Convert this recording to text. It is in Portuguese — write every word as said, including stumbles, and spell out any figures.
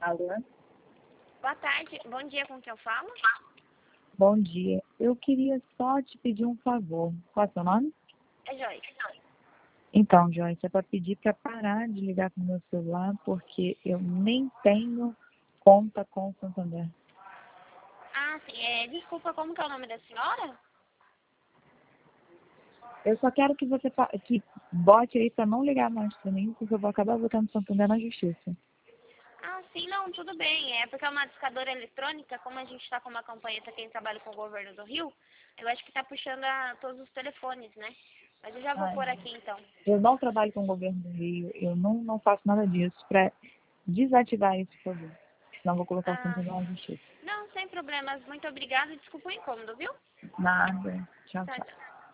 Alô? Boa tarde, bom dia, com quem eu falo? Bom dia. Eu queria só te pedir um favor. Qual é o seu nome? É Joyce. Então, Joyce, é para pedir para parar de ligar para o meu celular, porque eu nem tenho conta com o Santander. Ah, sim, é, desculpa, como que é o nome da senhora? Eu só quero que você fa- que bote aí para não ligar mais para mim, porque eu vou acabar botando o Santander na justiça. Ah, sim, não, tudo bem. É porque é uma discadora eletrônica, como a gente está com uma campanha para quem trabalha com o governo do Rio, eu acho que está puxando a, todos os telefones, né? Mas eu já vou Ai, por aqui então. eu não trabalho com o governo do Rio, eu não, não faço nada disso. Para desativar isso, por favor. Senão eu vou colocar o Ah, Santander na justiça. não, sem problemas. Muito obrigada e desculpa o incômodo, viu? Nada. Tchau, Tchau, tchau. tchau.